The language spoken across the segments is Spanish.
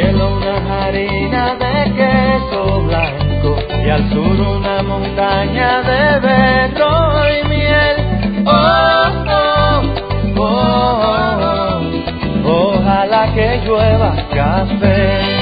cielo una harina de queso blanco y al sur una montaña de berro y miel. Oh, oh, oh, oh, ojalá que llueva café.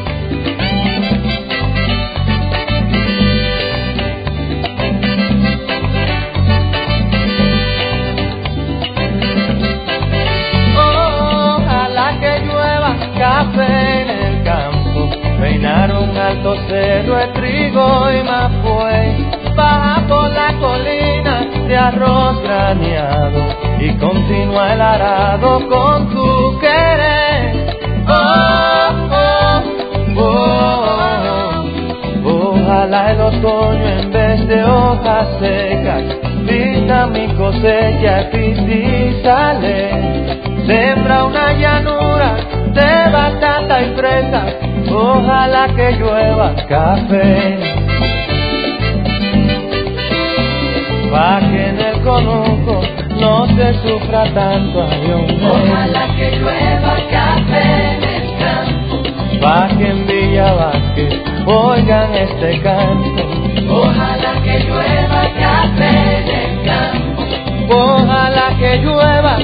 Café en el campo, peinar un alto cerro de trigo y mapuey, baja por la colina de arroz graneado y continúa el arado con tu querer. Oh, oh, oh, oh, ojalá el otoño en vez de hojas secas vista mi cosecha y sale. Sembra una llanura de batata y fresa, ojalá que llueva café. Pa' que en el conuco no se sufra tanto, ojalá que llueva café en el campo. Pa' que en Villa Vázquez oigan este canto, ojalá que llueva café en el campo. Ojalá que llueva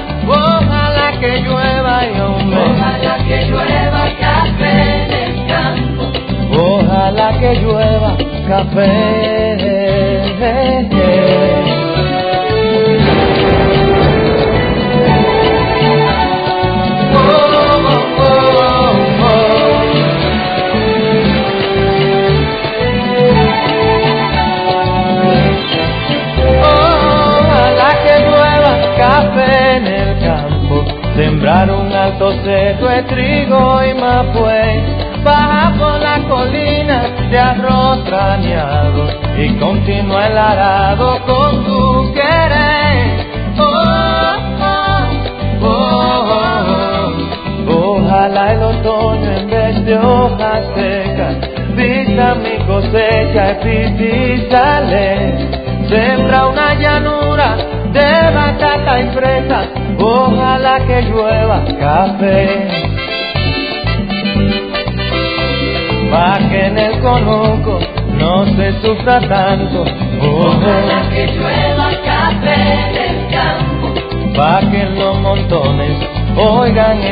y hombre. Ojalá que llueva café en el campo. Ojalá que llueva café. Sembrar un alto cerro de trigo y mapuey, baja por la colina de arroz graneado y continúa el arado con tu querer. Oh, oh, oh, oh, ojalá el otoño en vez de hojas secas vista mi cosecha y sale. Sembra una llanura de batata y fresa, ojalá que llueva café. Pa' que en el conuco no se sufra tanto, ojalá que llueva café en el campo. Pa' que en los montones oigan